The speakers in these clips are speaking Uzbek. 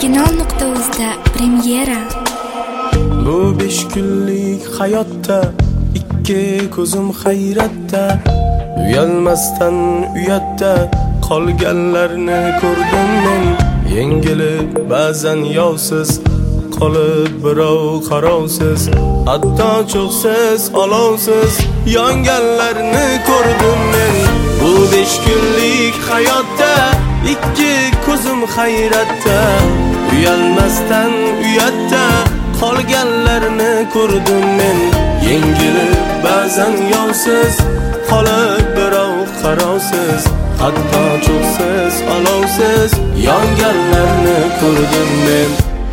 Original.uz'da premyera. Bu 5 kunlik hayotda ikki ko'zim hayratda, uyalmasdan uyatda qolganlarni ko'rdim men. Yengilib ba'zan yovsiz qolib birov qarovsiz, hatto cho'qsiz olovsiz yonganlarni ko'rdim men. Bu 5 kunlik hayotda ikki ko'zim hayratda, uyalmasdan uyatda qolganlarni ko'rdim men. Yengilib ba'zan yovsiz qolib birov qarovsiz, hatto cho'qsiz olovsiz yonganlarni ko'rdim men.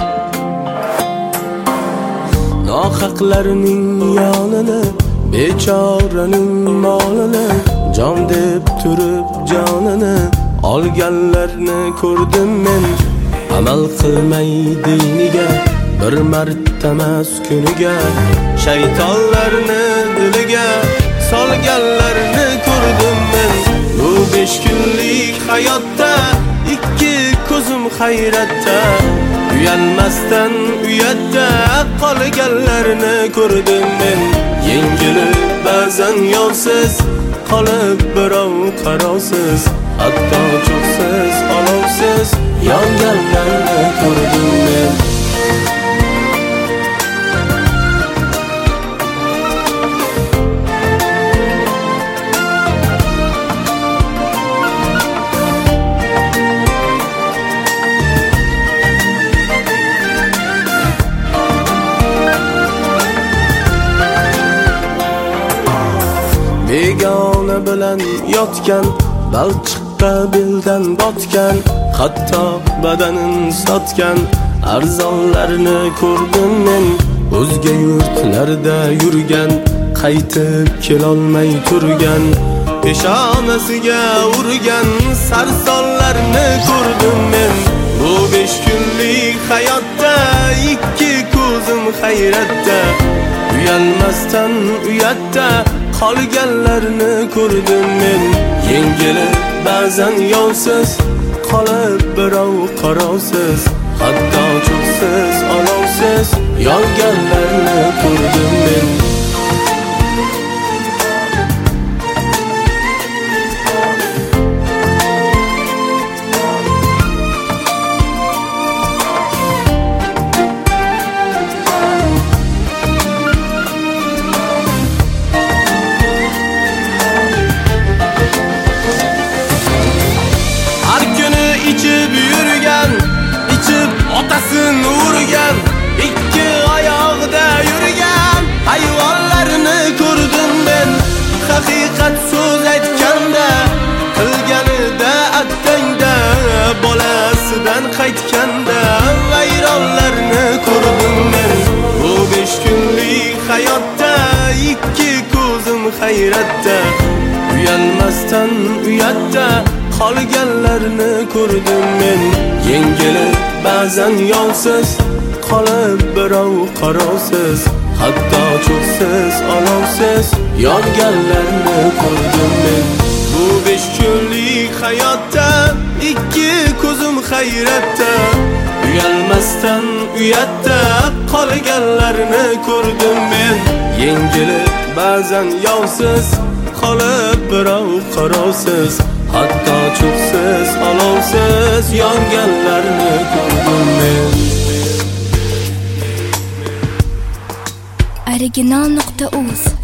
Nohaqlarning yonini, bechoraning molini, jon deb turib jonini olganlarni ko'rdim men. Amal qilmay diniga, bir martamas kuniga, shaytonlarni diliga solganlarni ko'rdim men. Bu 5 kunlik hayotda ikki ko'zim hayratda, uyalmasdan uyatda qolganlarni ko'rdim men. Yengilib ba'zan yovsiz qolib birov qarovsiz, hatto cho'qsiz olovsiz yonganlarni ko'rdim men. Begona bilan yotgan, balchiqqa beldan botgan, hatto badanin sotgan arzonlarni ko'rdim men. O'zga yurtlarda yurgan, qaytib kelolmay turgan, peshonasiga urgan sarsonlarni ko'rdim men. Bu 5 kunlik hayotda ikki ko'zim hayratda, uyalmasdan uyatda qolganlarni ko'rdim men. Yengilib ba'zan yovsiz qolib birov qarovsiz, hatto cho'qsiz olovsiz yonganlarni ko'rdim men. İçib yurgan, içib otasini urgan, ikki oyoqda yurgan hayvonlarni ko'rdim men. Haqiqat so'z aytganda, qilganida attangda, bolasidan qaytganda vayronlarni ko'rdim men. Bu 5 kunlik hayotda ikki ko'zim hayratda, uyalmasdan uyatda qolganlarni ko'rdim men. Yengilib ba'zan yovsiz qolib birov qarovsiz, hatto cho'qsiz olovsiz yonganlarni ko'rdim men. Bu 5 kunlik hayotda ikki ko'zim hayratda, uyalmasdan uyatda qolganlarni ko'rdim men. Yengilib ba'zan yovsiz qolib birov qarovsiz, hatto cho'qsiz olovsiz yonganlarni ko'rdim men. Original.uz